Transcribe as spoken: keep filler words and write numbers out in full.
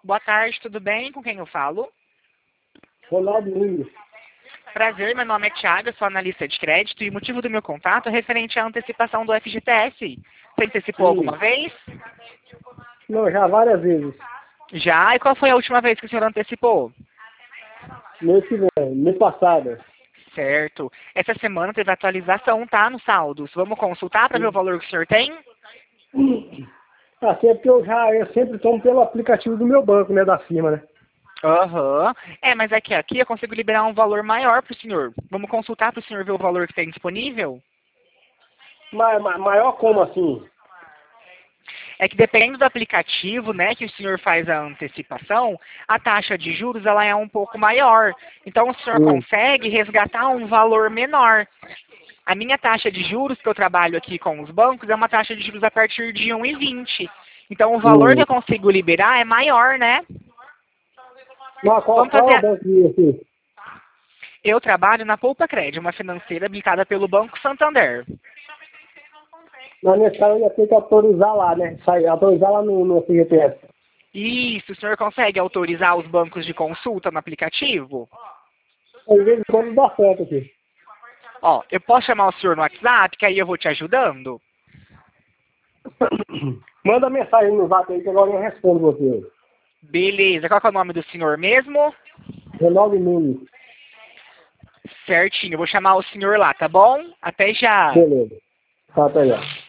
Boa tarde, tudo bem? Com quem eu falo? Ronaldo Nunes. Prazer, meu nome é Thiago, eu sou analista de crédito e o motivo do meu contato é referente à antecipação do F G T S. Você antecipou Sim. alguma vez? Não, já várias vezes. Já? E qual foi a última vez que o senhor antecipou? Mês que vem, mês passado. Certo. Essa semana teve atualização, tá? No saldos. Vamos consultar para ver o valor que o senhor tem? Assim é porque eu já eu sempre tomo pelo aplicativo do meu banco, né? Da firma, né? Aham. É, mas aqui, aqui eu consigo liberar um valor maior para o senhor. Vamos consultar para o senhor ver o valor que tem disponível? Ma, ma, maior como assim? É que dependendo do aplicativo, né, que o senhor faz a antecipação, a taxa de juros ela é um pouco maior. Então o senhor Hum. consegue resgatar um valor menor. A minha taxa de juros que eu trabalho aqui com os bancos é uma taxa de juros a partir de um vírgula vinte. Então o valor que Hum. eu consigo liberar é maior, né? Mas qual, Vamos qual fazer. é o a- banco assim? Eu trabalho na Poupa Crédito, uma financeira habilitada pelo Banco Santander. Na minha cara eu ia ter que autorizar lá, né? Sai, autorizar lá no, no F G T S. Isso, o senhor consegue autorizar os bancos de consulta no aplicativo? Às vezes quando dá certo aqui. Ó, eu posso chamar o senhor no WhatsApp, que aí eu vou te ajudando? Manda mensagem no zap aí que agora eu respondo você. Beleza, qual que é o nome do senhor mesmo? Ronaldo Nunes. Certinho, eu vou chamar o senhor lá, tá bom? Até já. Beleza. Tá, tá aí, ó.